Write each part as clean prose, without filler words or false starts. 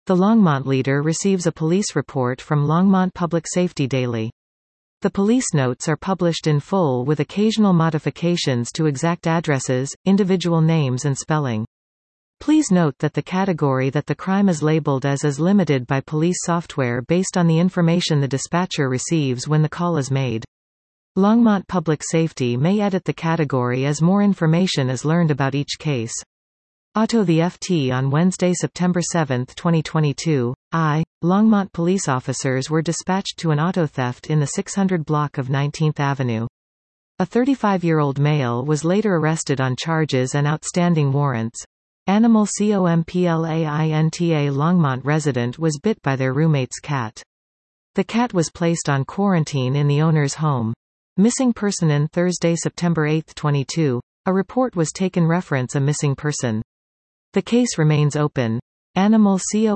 The Longmont leader receives a police report from Longmont Public Safety Daily. The police notes are published in full with occasional modifications to exact addresses, individual names and spelling. Please note that the category that the crime is labeled as is limited by police software based on the information the dispatcher receives when the call is made. Longmont Public Safety may edit the category as more information is learned about each case. Auto the FT on Wednesday, September 7, 2022. Longmont police officers were dispatched to an auto theft in the 600 block of 19th Avenue. A 35-year-old male was later arrested on charges and outstanding warrants. Animal COMPLAINTA Longmont resident was bit by their roommate's cat. The cat was placed on quarantine in the owner's home. Missing person in Thursday, September 8, 22. A report was taken reference a missing person. The case remains open. Animal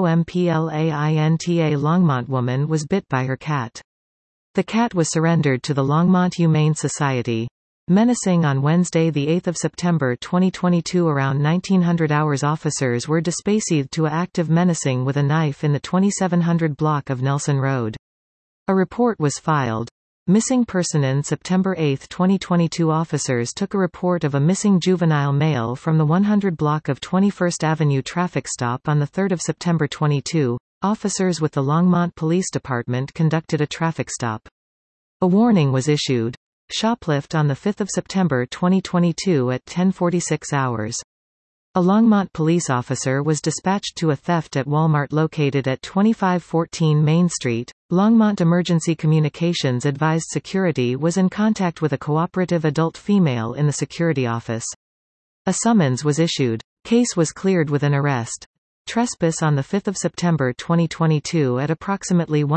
COMPLAINTA Longmont woman was bit by her cat. The cat was surrendered to the Longmont Humane Society. Menacing on Wednesday, 8 September 2022 around 1900 hours. Officers were dispatched to a active menacing with a knife in the 2700 block of Nelson Road. A report was filed. Missing person in September 8, 2022. Officers took a report of a missing juvenile male from the 100 block of 21st Avenue traffic stop on 3 September 22. Officers with the Longmont Police Department conducted a traffic stop. A warning was issued. Shoplift on 5 September 2022 at 10:46 hours. A Longmont police officer was dispatched to a theft at Walmart located at 2514 Main Street. Longmont Emergency Communications advised security was in contact with a cooperative adult female in the security office. A summons was issued. Case was cleared with an arrest. Trespass on 5 September 2022 at approximately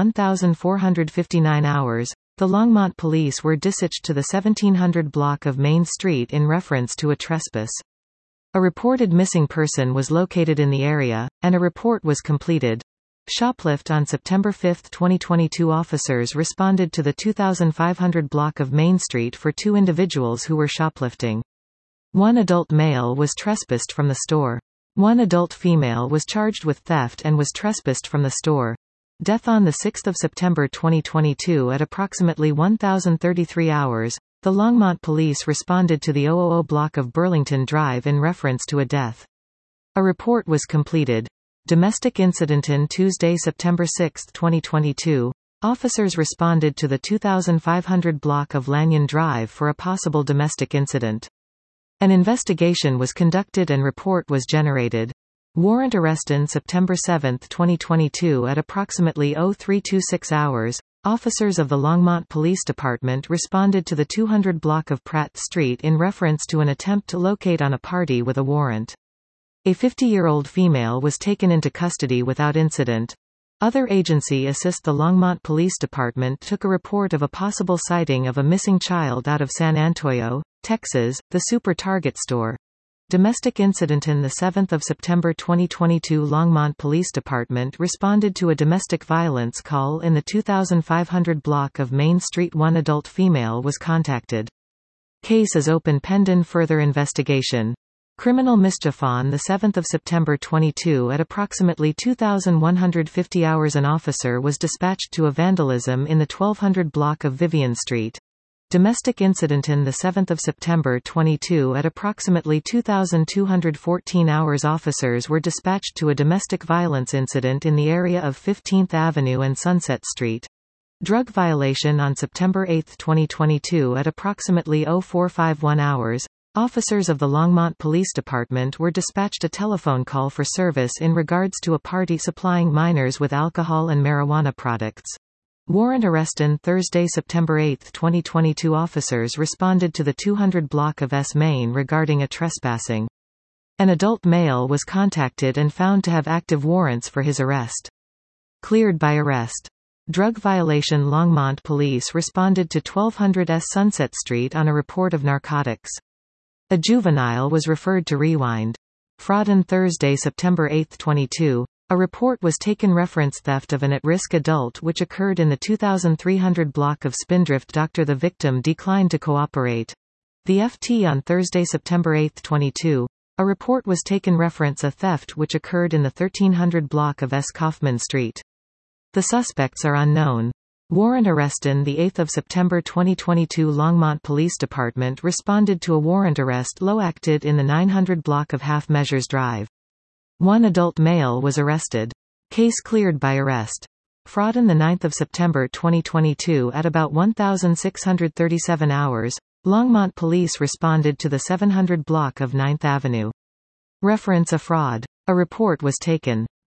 1459 hours. The Longmont police were dispatched to the 1700 block of Main Street in reference to a trespass. A reported missing person was located in the area, and a report was completed. Shoplift on September 5, 2022. Officers responded to the 2500 block of Main Street for two individuals who were shoplifting. One adult male was trespassed from the store. One adult female was charged with theft and was trespassed from the store. Death on 6 September 2022 at approximately 1033 hours. The Longmont police responded to the 000 block of Burlington Drive in reference to a death. A report was completed. Domestic incident in Tuesday, September 6, 2022. Officers responded to the 2500 block of Lanyon Drive for a possible domestic incident. An investigation was conducted and report was generated. Warrant arrest in September 7, 2022 at approximately 0326 hours. Officers of the Longmont Police Department responded to the 200 block of Pratt Street in reference to an attempt to locate on a party with a warrant. A 50-year-old female was taken into custody without incident. Other agency assist. The Longmont Police Department took a report of a possible sighting of a missing child out of San Antonio, Texas, the Super Target store. Domestic incident in 7 September 2022. Longmont Police Department responded to a domestic violence call in the 2500 block of Main Street. One adult female was contacted. Case is open pending further investigation. Criminal mischief on 7 September 22 at approximately 2150 hours. An officer was dispatched to a vandalism in the 1200 block of Vivian Street. Domestic incident in 7 September 22 at approximately 2214 hours. Officers were dispatched to a domestic violence incident in the area of 15th Avenue and Sunset Street. Drug violation on September 8, 2022 at approximately 0451 hours. Officers of the Longmont Police Department were dispatched a telephone call for service in regards to a party supplying minors with alcohol and marijuana products. Warrant arrest in Thursday, September 8, 2022. Officers responded to the 200 block of S Main regarding a trespassing. An adult male was contacted and found to have active warrants for his arrest. Cleared by arrest. Drug violation. Longmont police responded to 1200 S Sunset Street on a report of narcotics. A juvenile was referred to Rewind. Fraud on Thursday, September 8, 22. A report was taken reference theft of an at-risk adult which occurred in the 2300 block of Spindrift. The victim declined to cooperate. The FT on Thursday, September 8, 22. A report was taken reference a theft which occurred in the 1300 block of S. Kaufman Street. The suspects are unknown. Warrant arrest. On 8 September 2022, Longmont Police Department responded to a warrant arrest located in the 900 block of Half Measures Drive. One adult male was arrested. Case cleared by arrest. Fraud. On 9 September 2022 at about 1637 hours, Longmont Police responded to the 700 block of 9th Avenue. Reference a fraud. A report was taken.